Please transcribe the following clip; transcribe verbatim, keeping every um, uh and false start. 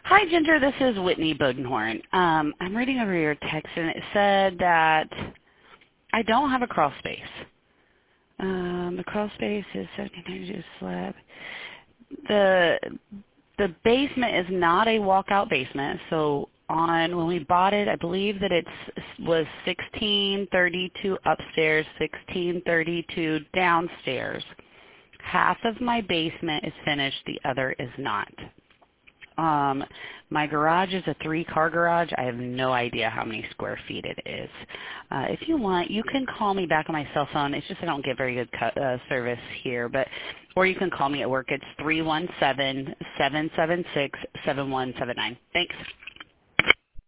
Hi, Ginger. This is Whitney Bodenhorn. Um, I'm reading over your text, and it said that I don't have a crawl space. Um, the crawl space is seventeen inches slab. The the basement is not a walkout basement. So on when we bought it, I believe that it was sixteen thirty-two upstairs, sixteen thirty-two downstairs. Half of my basement is finished. The other is not. Um, my garage is a three-car garage. I have no idea how many square feet it is. Uh, if you want, you can call me back on my cell phone. It's just I don't get very good cu- uh, service here, but or you can call me at work. It's three one seven, seven seven six, seven one seven nine. Thanks.